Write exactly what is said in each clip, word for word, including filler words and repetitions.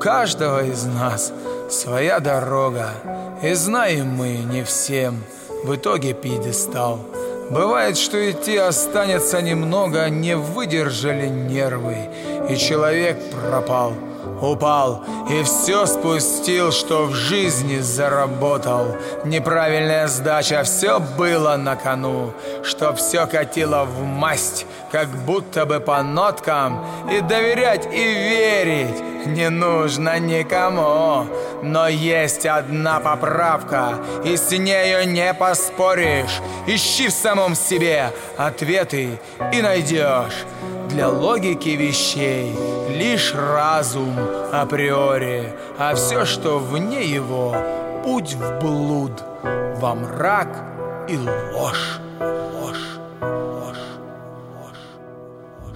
каждого из нас своя дорога, и знаем мы не всем в итоге пьедестал. Бывает, что идти останется немного, не выдержали нервы, и человек пропал, упал и все спустил, что в жизни заработал. Неправильная сдача, все было на кону, что все катило в масть, как будто бы по ноткам, и доверять и верить не нужно никому. Но есть одна поправка, и с нею не поспоришь. Ищи в самом себе ответы и найдешь. Для логики вещей лишь разум априори, а все, что вне его, путь в блуд, во мрак и ложь. Ложь, ложь, ложь, ложь.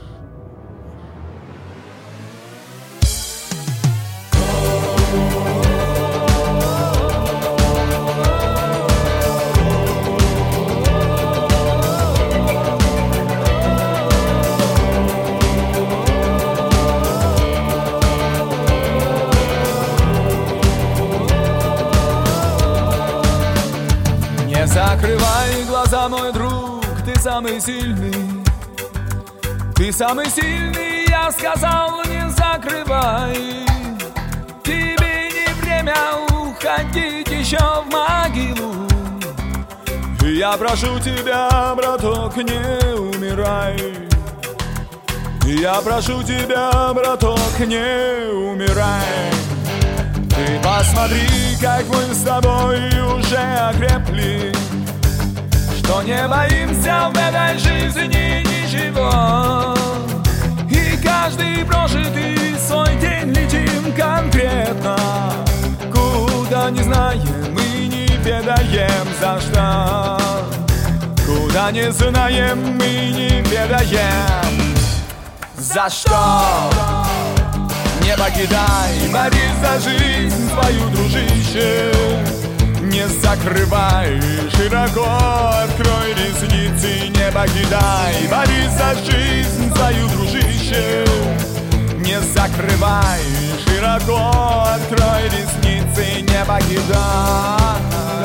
Закрывай глаза, мой друг, ты самый сильный. Ты самый сильный, я сказал, не закрывай. Тебе не время уходить еще в могилу. И я прошу тебя, браток, не умирай. И я прошу тебя, браток, не умирай. Ты посмотри, как мы с тобой уже окрепли, что не боимся в этой жизни ничего. И каждый прожитый свой день летим конкретно, куда не знаем и не ведаем за что. Куда не знаем и не ведаем за что. Не покидай, борись за жизнь свою, дружище. Не закрывай, широко открой ресницы. Не покидай, борись за жизнь свою, дружище. Не закрывай, широко открой ресницы. Не покидай.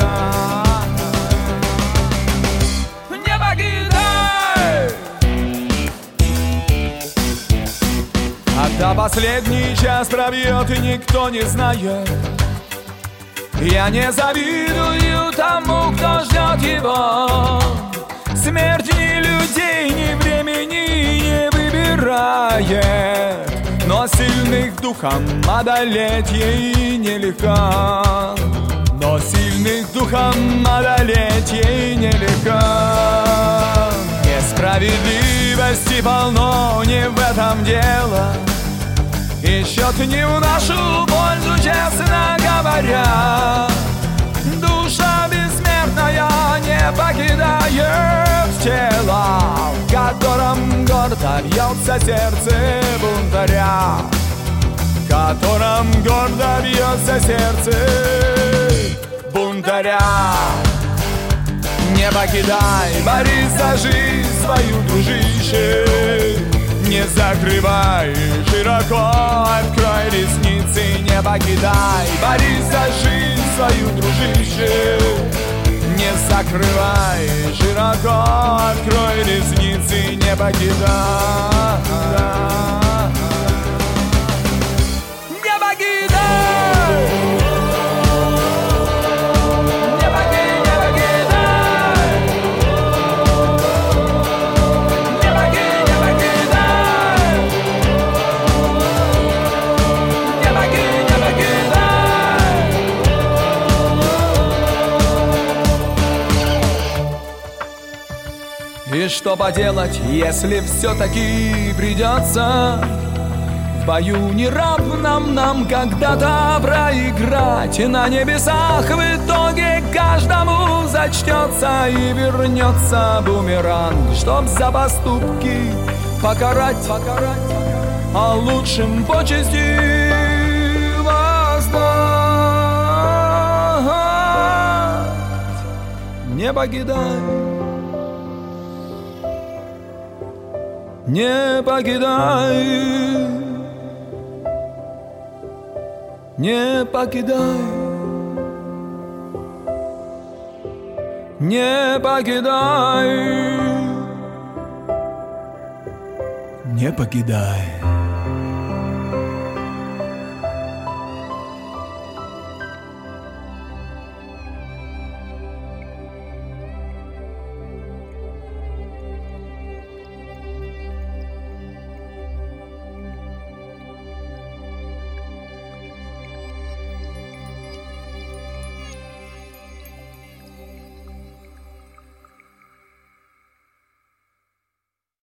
Не покидай. Когда последний час пробьет и никто не знает, я не завидую тому, кто ждет его. Смерть ни людей, ни времени не выбирает, но сильных духом одолеть ей нелегко. Но сильных духом одолеть ей нелегко. Несправедливости полно, не в этом дело. И счет не в нашу пользу, честно говоря. Душа бессмертная не покидает тело, в котором гордо бьется сердце бунтаря. В котором гордо бьется сердце бунтаря. Не покидай, борись за жизнь свою, дружище. Не закрывай, широко открой ресницы. Не покидай, борись за жизнь свою, дружище. Не закрывай, широко открой ресницы. Не покидай. Не покидай. И что поделать, если все-таки придется в бою неравном нам когда-то проиграть. И на небесах в итоге каждому зачтется и вернется бумеранг, чтоб за поступки покарать, покарать, а лучшим почести воздать. Не покидай. Не покидай, Не покидай, не покидай, не покидай.